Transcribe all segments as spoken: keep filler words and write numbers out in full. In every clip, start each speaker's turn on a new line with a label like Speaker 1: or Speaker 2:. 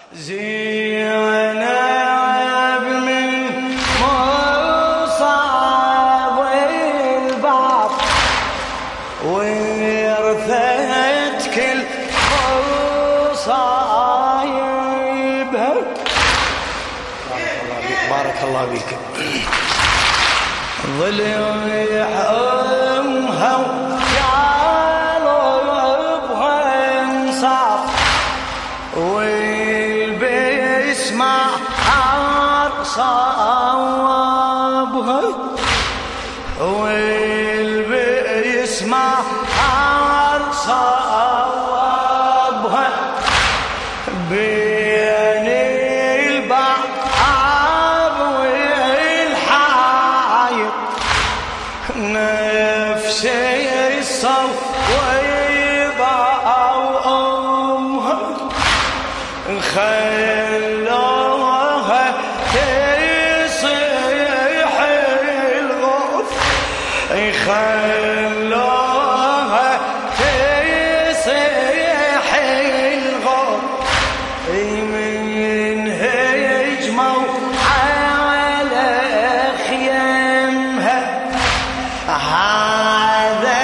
Speaker 1: زينب من مصاب البعض ورثت كل مصايبها. بارك الله بك. ضلع أمها وقلبها انصاف والبسمة صوابها والبسمة صوابها بين البعض والحايط نفسي الصويبة وأمها خلوها تصيح الغوث خلوها تصيح الغوث من هجموا على خيامها هذا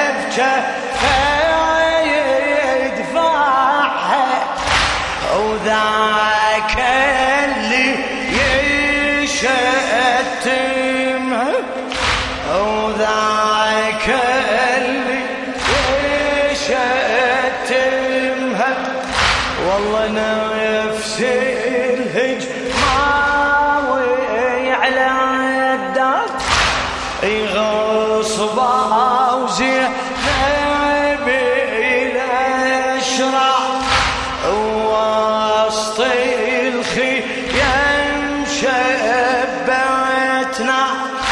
Speaker 1: بجفا يدفعها وذاك اللي يشتمها وذاك اللي يشتمها. والله نفسي الهجماوي على الدار غصبا وزينب الأشرع وسط الخيام شبتنا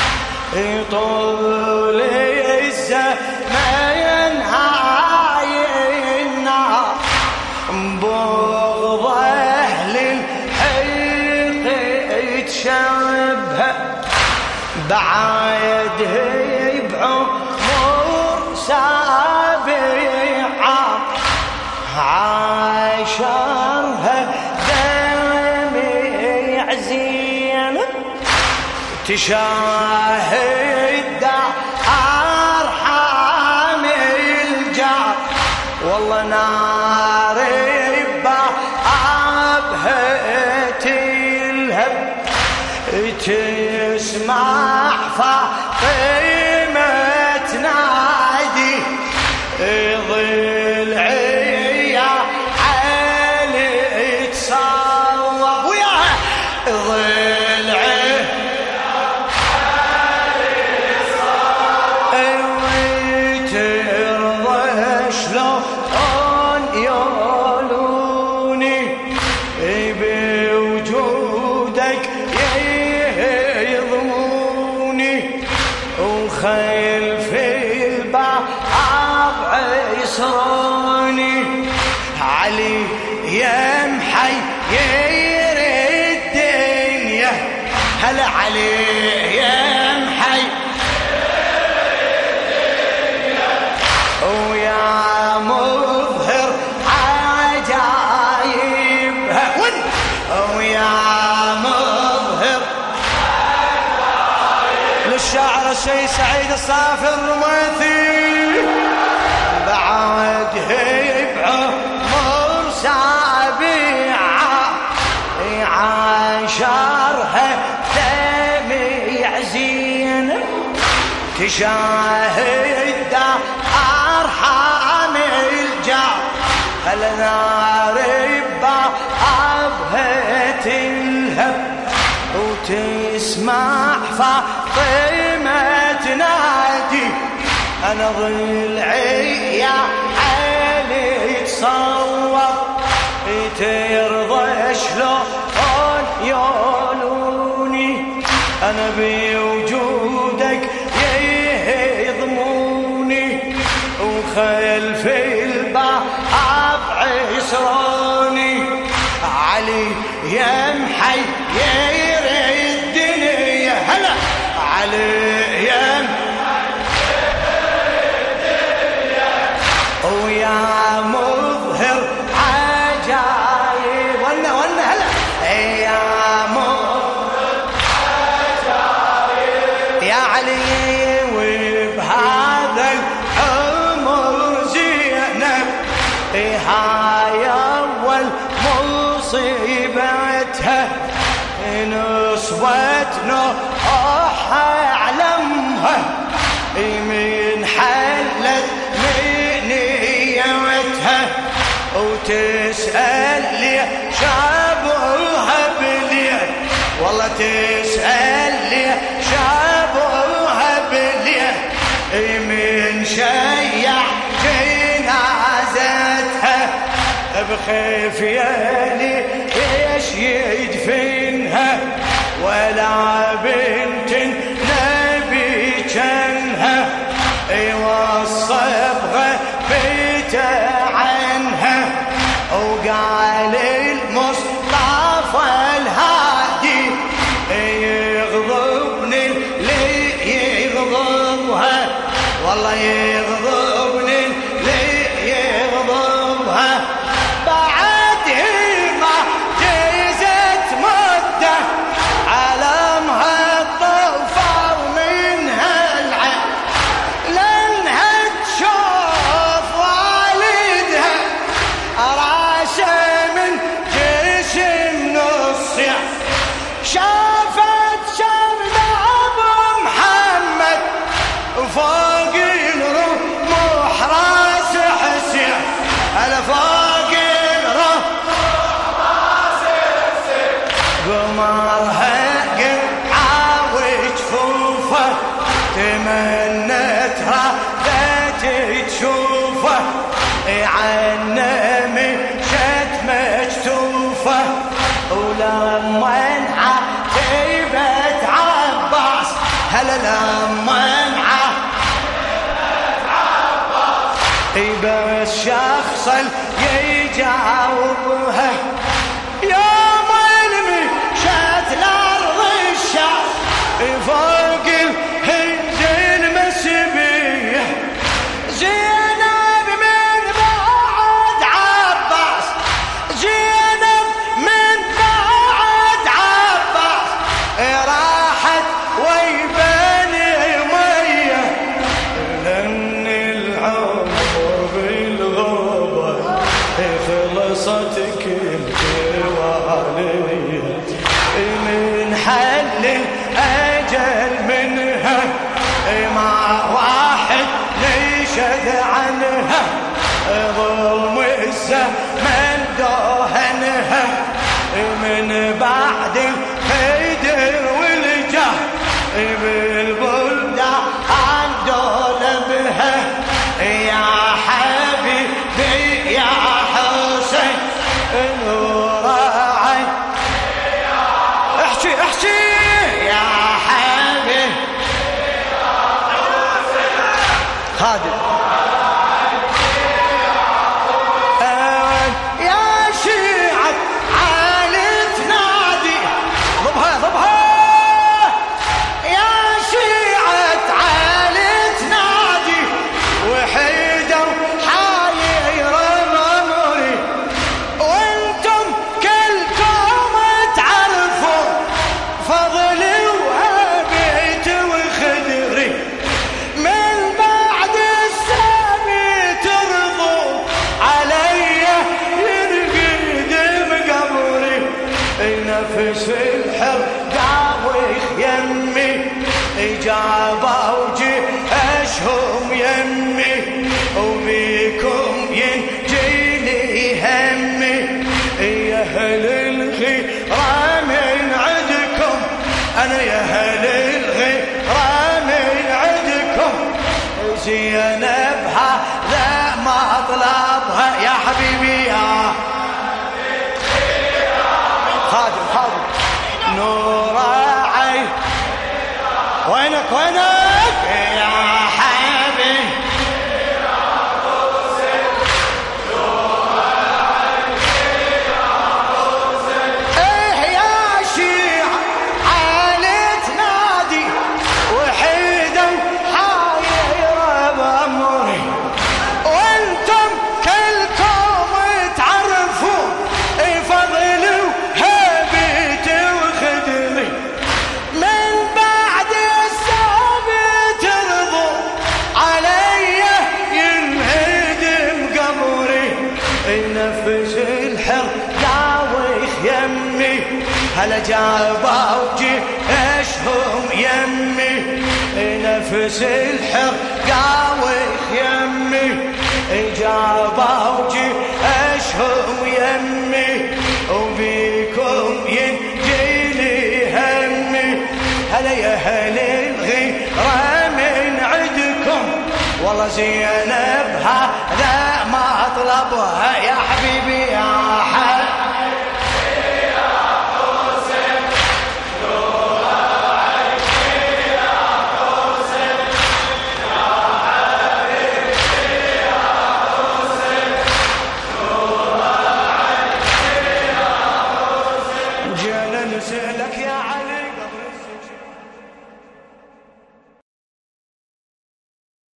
Speaker 1: طول الزمان عاينا بغض أهل الحيط يتشبه بعده بعمر سابعة عاشرها دمع زينب تشاهد أرحام الجار. والله نار بابها تلهب تسمع فاطمة تنادي ضلعي يا علي تصوب ويا ضلعي يا علي تصوب وترضى شلون يولوني بوجودك يضموني وخلف الباب عيسروني علي يا محير الدنيا هلا علي يا محير الدنيا ويا مظهر عجايبها ويا مظهر للشاعر الشيخ سعيد الصافي الرميثي بعده بعمر سابعة عاشرها دمع زينب تشاهد أرحام الجار هل نار بابها تلهب وتسمع فاطمة تنادي أنا ضلعي يا علي تصور ترضى شلون يولوني أنا بوجودك يضموني وخلف الباب عيسروني علي يا محير الدنيا هلا علي يا ويا مظهر عجايب مصيبتها نصبت نوح أعلمها من حلت منيتها وتسأل لي شابوها بليل والله تسأل لي شابوها بليل من شيع جنازتها بخيف يالي ايش يدفنها ولا بنت نبي جنها يوصبها بيت عنها وقال المصطفى الهادي يغضبني اللي يغضبها والله يغضبني اللي يغضبها بعد ما جيزت مده علمها الطوفة ومنها العين لانها تشوف والدها راسه من جسم نصيع شافت شرب ابو محمد فوق الرمح راس حسين على فوق الرمح راس حسين قمرها قطعه وجفوفه تمنت رادت تشوفه عنا مشت مجتوفه ولما انعتبت عباس هلا لما انعتبت عباس بس شخص يجاوبها يوم المشت الارض الشعب فوق الهند المسبيه زينب من بعد عباس زينب من بعد عباس راحت وي بني ميه لان العمر بالغربه خلصت كل واليه من حل الاجل منها مع واحد نشد عنها ظلم الزمن دهنها من بعد الخيدر والجاه بالبلدة عن دولبها يا حبيبي يا حسين نور عين احكي احكي يا حبيبي خادم يا شيعة عالي تنادي ضبها ضبها يا شيعة عالي تنادي وحيدة وحايرة ممري وانتم كلكم تعرفوا فضلي وهبيت وخدري من بعد السامي ترضوا علي يرقد بقبري نفس الحر داوخ يمي إجابة وجهشهم يمي وبيكم ينجيني همي يا أهل الغيرة من عندكم أنا يا أهل الغيرة من عندكم زينب هذا مطلبها يا حبيبي يا خادم خادم نور عين وينك وينك يا حبيبي ايه يا شيعة عالي تنادي وحيدة وحايرة بأمري وانتم كلكم تعرفوا فضل وهبيت وخدري من بعد السامي يمي هلا جابوا جيشهم يمي نفس الحر قاوي يمي جابوا جيشهم يمي وبيكم ينجيني همي هلا يا هل الغيرة من عندكم والله زينب هذا ما اطلبها يا حبيبي يا حبيبي يا حسين نور عيني يا حسين يا حبيبي يا حسين نور عيني يا حسين جينا نسألك يا علي